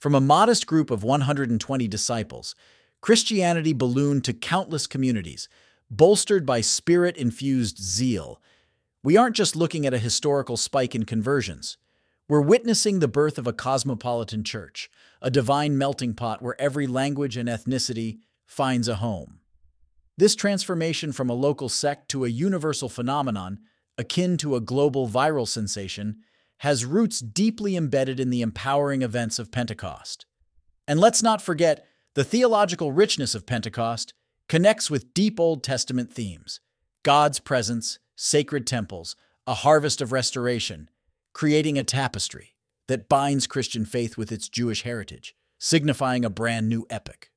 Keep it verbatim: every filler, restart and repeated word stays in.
From a modest group of one hundred twenty disciples, Christianity ballooned to countless communities, bolstered by spirit-infused zeal. We aren't just looking at a historical spike in conversions. We're witnessing the birth of a cosmopolitan church, a divine melting pot where every language and ethnicity finds a home. This transformation from a local sect to a universal phenomenon, akin to a global viral sensation, has roots deeply embedded in the empowering events of Pentecost. And let's not forget, the theological richness of Pentecost connects with deep Old Testament themes: God's presence, sacred temples, a harvest of restoration, creating a tapestry that binds Christian faith with its Jewish heritage, signifying a brand new epoch.